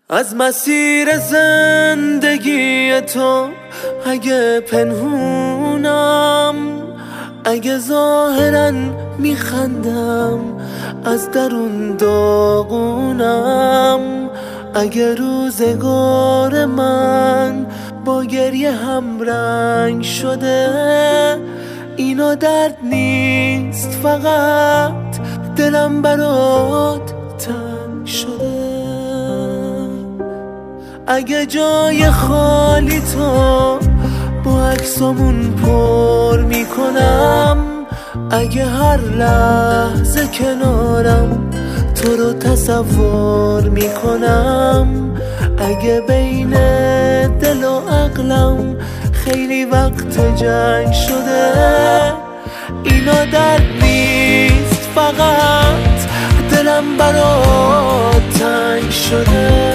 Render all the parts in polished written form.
از مسیر زندگی تو اگه پنهونم، اگه ظاهرا میخندم از درون داغونم، اگه روزگار من با گریه هم رنگ شده، اینا درد نیست، فقط دلم برات تنگ شده. اگه جای خالی تو با عکسامون پر میکنم، اگه هر لحظه کنارم تو رو تصور میکنم، اگه بین دل و عقلم خیلی وقت جنگ شده، اینا درد نیست، فقط دلم برات تنگ شده.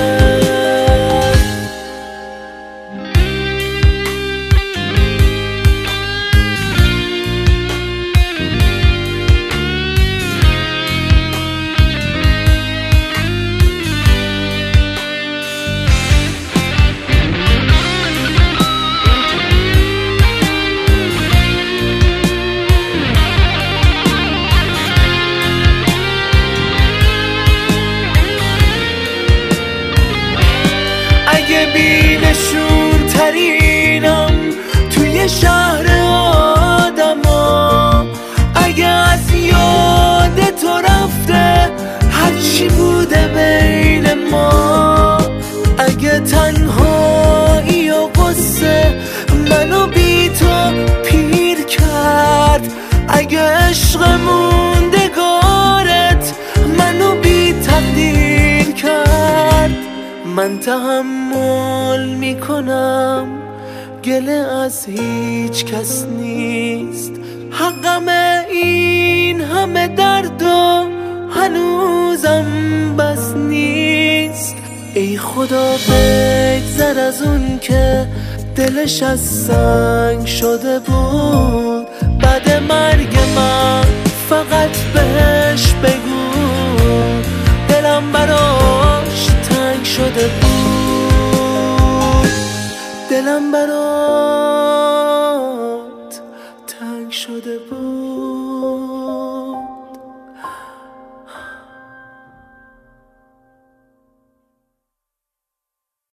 اگه بینشون ترینم توی شهر آدما، اگه از یاد تو رفته هرچی بوده بین ما، اگه تنهایی و قصه منو بی تو پیر کرد، اگه عشق موندگارت منو بی تقدیر کرد، من تحمل میکنم، گله از هیچ کس نیست، حقم این همه درد و هنوزم بس نیست. ای خدا بگذر از اون که دلش از سنگ شده بود، بعد مرگ من فقط بهش بگو دلم براش تنگ شده بود، دلم برات تنگ شده بود.